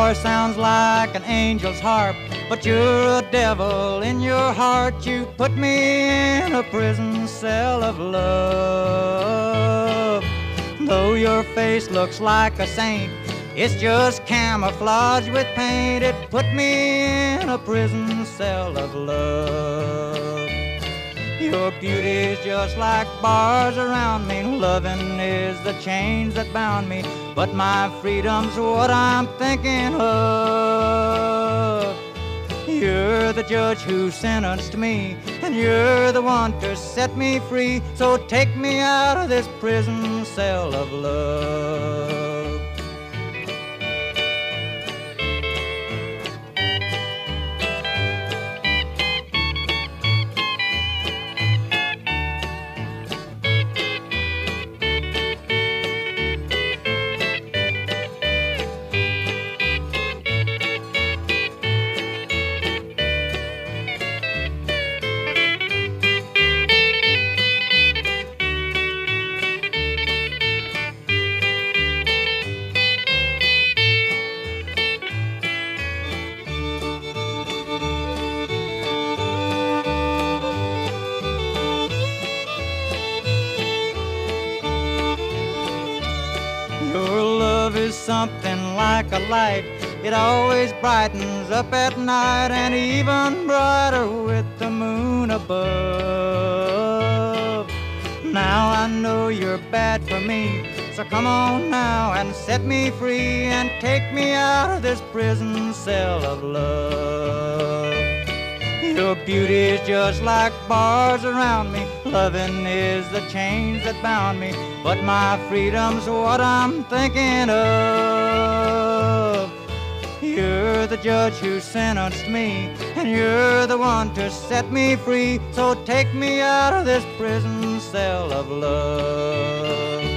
voice sounds like an angel's harp, but you're a devil in your heart. You put me in a prison cell of love. Though your face looks like a saint, it's just camouflage with paint. It put me in a prison cell of love. Your beauty's just like bars around me. Loving is the chains that bound me, but my freedom's what I'm thinking of. You're the judge who sentenced me, and you're the one to set me free. So take me out of this prison cell of love. Your love is something like a light. It always brightens up at night, and even brighter with the moon above. Now I know you're bad for me, so come on now and set me free, and take me out of this prison cell of love. Your beauty's just like bars around me. Loving is the chains that bound me, but my freedom's what I'm thinking of. You're the judge who sentenced me, and you're the one to set me free. So take me out of this prison cell of love.